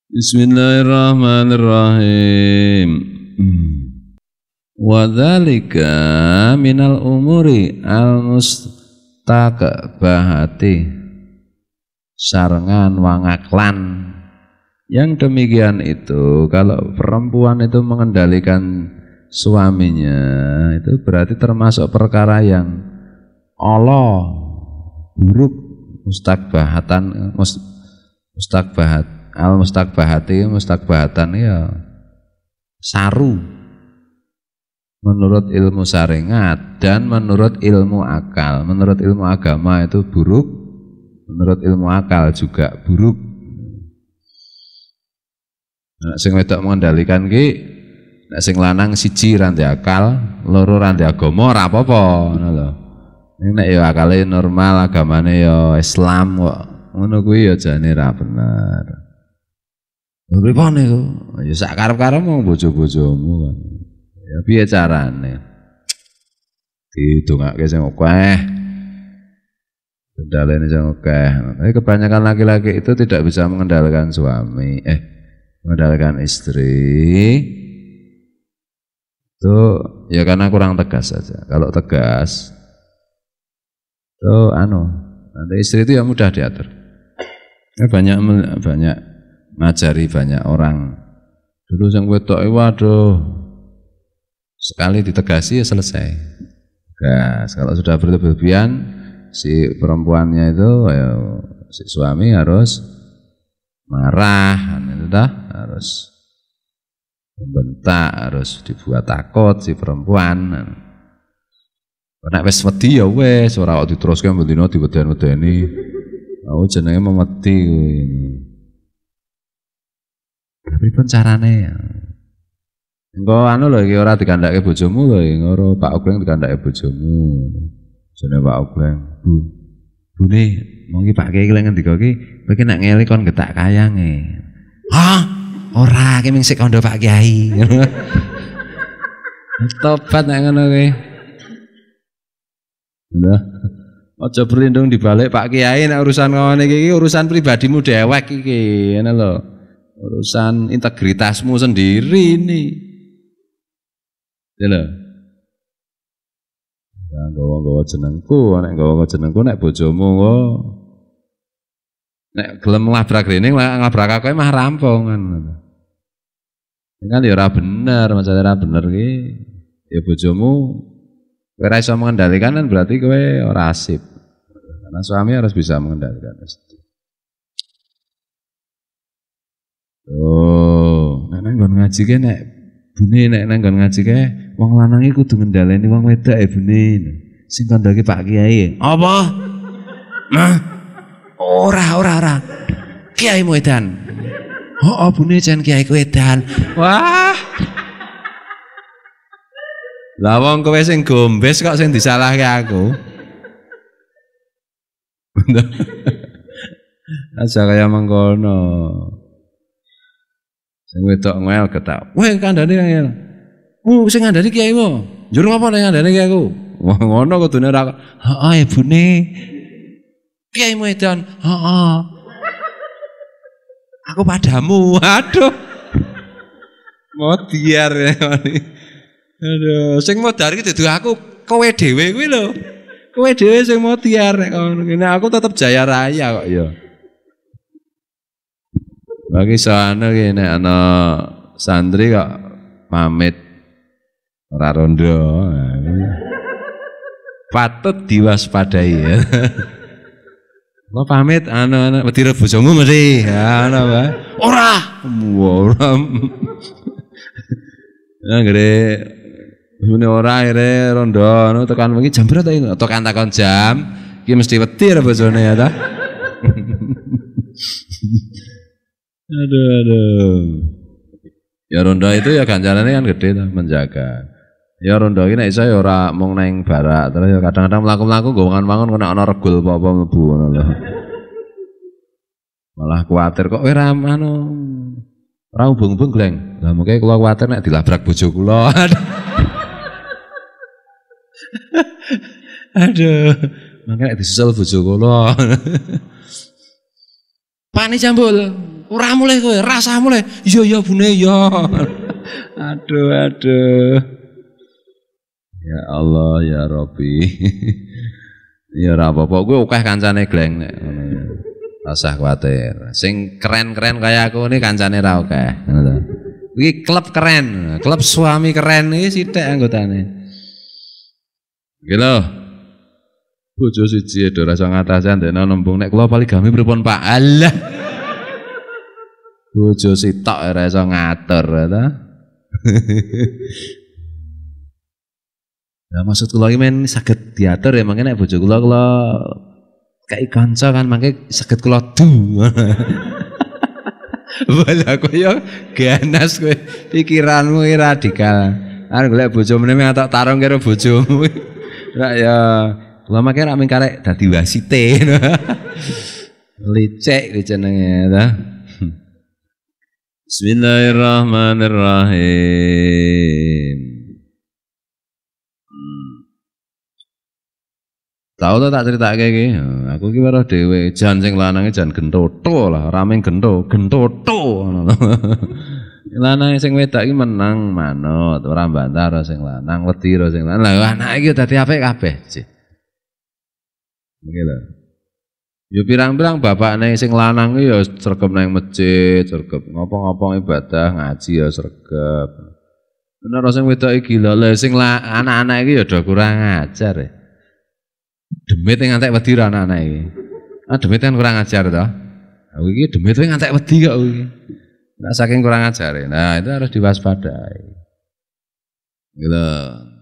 Bismillahirrahmanirrahim. Wa dzalika minal umuri al-mustaqbahati, sarengan wangaklan. Yang demikian itu kalau perempuan itu mengendalikan suaminya, itu berarti termasuk perkara yang Allah buruk, mustakbahatan ya saru menurut ilmu syariat dan menurut ilmu akal. Menurut ilmu agama itu buruk, menurut ilmu akal juga buruk. Nek sing wedok mengendalikan ki, nek sing lanang siji ra ndek akal, loro ra ndek agama ora apa-apa, ngono lho. Nek ya akale normal, agamane ya Islam kok. Ngono kuwi ya jane ra bener. Pripane kok? Ya sak karep-karepmu bojo-bojomu kan. Ya piye carane? Didongake sing akeh. Kendalane sing akeh. Tapi kebanyakan laki-laki itu tidak bisa mengendalikan suami, mengendalikan istri. Itu ya karena kurang tegas saja. Kalau tegas itu nanti istri itu ya mudah diatur. Banyak ngajari banyak orang. Dulu yang wedok waduh, sekali ditegasi ya selesai. Gas. Kalau sudah berlebihan si perempuannya itu ya, si suami harus marah, itu dah harus membentak, harus dibuat takut si perempuan. Nek wis wedi ya wis ora kok diteruske bendina diweden-wedeni. Oh jenenge memeti kuwi. Tapi pun carane ya. Engko lho iki ora dikandhake bojomu lho, ngoro Pak Ogleng dikandhake bojomu. Jenenge Pak Ogleng. Bune, mong iki Pak Kiai lek ngendika iki, kowe iki nek ngeli kon getak kayange. Hah? Ora, iki ming sik kandha Pak Kiai. Tobat nek ngono kuwi. Nah, aja berlindung di balik Pak Kiai nek urusan ngene iki urusan pribadimu dewek iki, ngene lho. Urusan integritasmu sendiri ini. Ya lho. Jangan gawa-gawa jenengku, nek gawa jenengku nek bojomu kok nek gelem nglabrak rene nglabrak aku mah rampung kan. Ini kan ya ora bener, maksudnya ora bener iki. Ya bojomu kowe ora iso mengendalikan kan berarti kowe ora asik. Karena suami harus bisa mengendalikan istri. Oh, nek nggon ngaji ke nek bune nek nggon ngaji ke wong lanang iki kudu ngendhaleni wong wedok bune. Sing kandhake Pak Kiai. Apa? Nah. Ora. Kiai wedan. Oh, bune jan Kiai wedan. Wah. Lah wong kowe sing gombes kok sing disalahke aku. Aja kaya mengkono. Sing wedok ngel ketak. Weh kandhane ngel. Sing ngandani kiaimu. Njur ngopo nek ngandani kiaiku? Wah ngono kudune ora. Heeh, ibune. Kiaimu edan. Heeh. Aku padamu. Aduh. Modiar ya. Aduh, sing modar iki dudu aku, kowe dhewe kuwi lho. Kowe dhewe sing modiar nek ngono kene aku tetep jaya raya kok ya. Bagi sana ki nek ana santri kok pamit ora rondo. Patut diwaspadai ya. Kok pamit ana wedi bojomu mesti. Ya ana wae. Ora. Ya gede ini ora akhirnya rondo tekan mungkin jam berapa ini tekan takon jam ini mesti wedi ya bojone ya ta. Aduh ya rondo itu ya ganjarannya kan gede ta, menjaga ya rondo ini iso ya ora mung neng barak terus ya kadang-kadang mlaku-mlaku nggongan-wangun kena ana regul apa-apa mlebu ngono lho. Malah kuwatir kok ora ora ubung-ubung Gleng. Lah mengke kula kuwatir nek dilabrak bojo kula. Aduh, mangke disusul bojo kula. Pani jambul. ora mulih kowe, rasa mulih. Iya bune ya. Aduh. Ya Allah ya Rabbi. Ya ora apa-apa, kowe akeh kancane gleng nek ngono ya. Rasa kuwatir. Sing keren-keren kaya aku ini kancane ra akeh, ngono to. Iki klub keren, klub suami keren iki sithik anggotane. Iki lho. Bojo siji do rasa ngatasi ndekno nembung nek kula poligami pripun Pak? Alah. Bojo sitok ora iso ngatur ta. Nah maksud kula iki men saged diatur ya mangke nek bojo kula kayak kanca kan mangke saged kula du. Wala koyo ganas kowe pikiranmu radikal. Arep golek bojo meneh tak tarung karo bojomu. Ora ya kula mangke rak mung karek dadi wasite. Licik jenenge ta. Bismillahirrahmanirrahim. Tahu tuh tak ceritake iki. Aku iki weruh dhewe, jan sing lanange jan gentotho lah, rame gentotho ngono. Lanang sing wedok iki menang manut, ora bantah karo sing lanang, wedi karo sing lanang. Lah anak iki dadi apik kabeh. Iki lho. Ya pirang-pirang bapakne sing lanang iki ya sregep nang masjid, sregep ngopo-ngopo ibadah, ngaji ya sregep. Bener sing wedok iki lho, sing anak-anak iki ya do kurang ajar ya. Demit ngantek wedi ra anak-anak iki. Demit kan kurang ajar to. Aku iki demit ngantek wedi kok iki. Nek saking kurang ajar. Nah, itu harus diwaspadai. Gitu.